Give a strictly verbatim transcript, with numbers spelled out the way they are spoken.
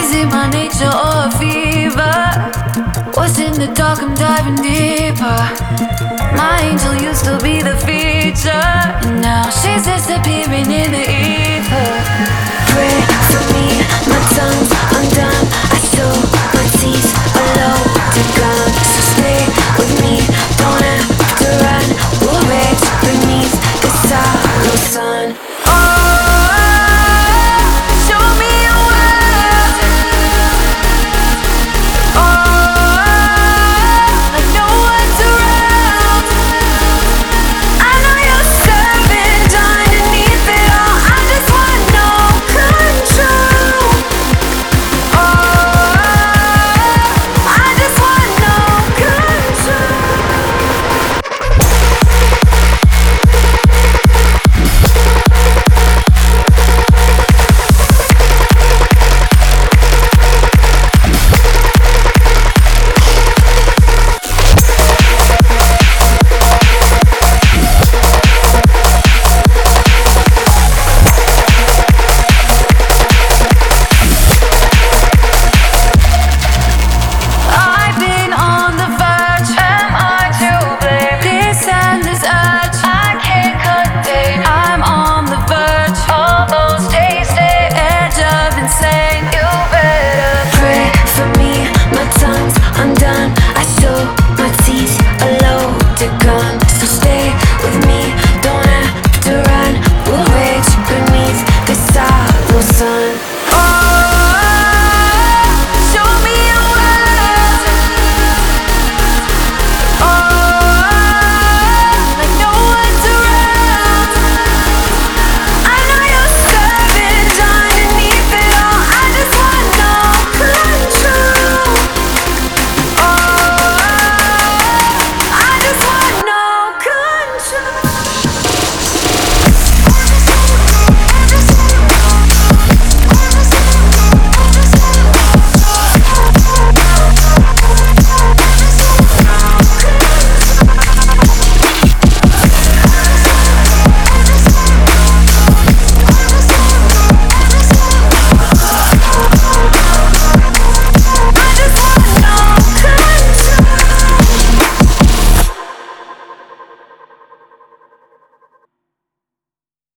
Is it my nature or a fever? What's in the dark? I'm diving deeper. My angel used to be the feature, and now she's disappearing in the ether.